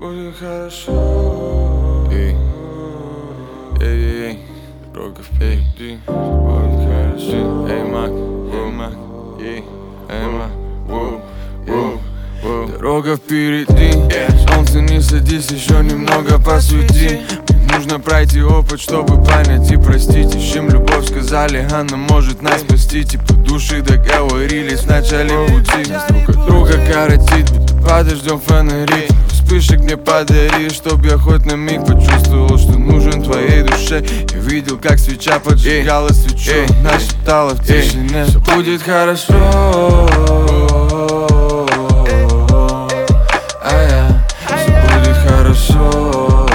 будет хорошо. Эй, эй, эй, Рогов впереди. Будет хорошо. Эй, Мак, эй, Мак, воу, воу, воу. Дорога впереди, солнце не садись, еще немного посвети. Мне нужно пройти опыт, чтобы понять и простить. Ищем любовь, сказали, она может нас спасти. Типа души договорились в начале пути. Нас друг от друга коротит, будто подождем фонари. Вспышек мне подари, чтоб я хоть на миг почувствовал, что нужен твоей душе. Я видел, как свеча поджигала свечу, нашептала в тишине: все будет хорошо. Все будет хорошо.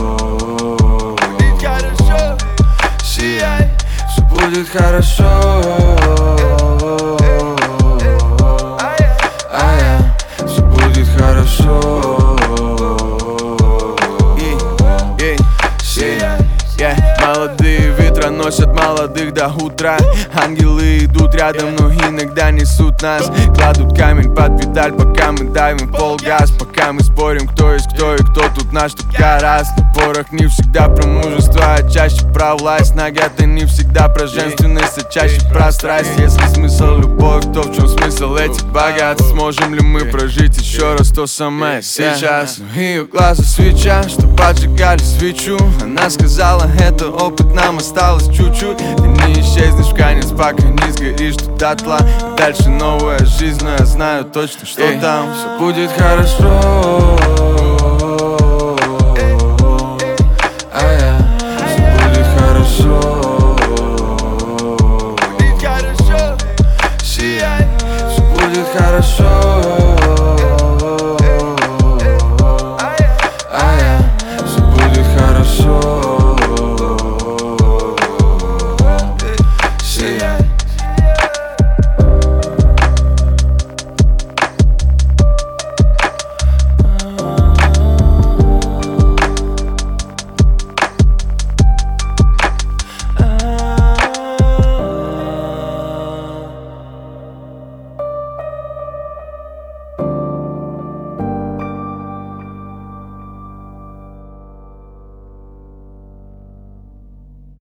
Все будет хорошо. Все будет хорошо. Молодые ветра носят молодых до утра. Ангелы идут рядом, но иногда несут нас. Кладут камень под педаль, пока мы давим полгаз. Пока мы спорим, кто есть кто и кто тут наш только раз. Но порох не всегда про мужество, а чаще про власть. Нагата не всегда про женственность, а чаще про страсть. Если смысл любовь, то в чем смысл этих богатств? Сможем ли мы прожить еще раз то самое сейчас? Но ее глаза свеча, что поджигали свечу. Она сказала, это опыт, нам осталось чуть-чуть. Ты не исчезнешь в конец, пока не сгоришь тут дотла. Дальше новая жизнь, но я знаю точно, что там все будет хорошо.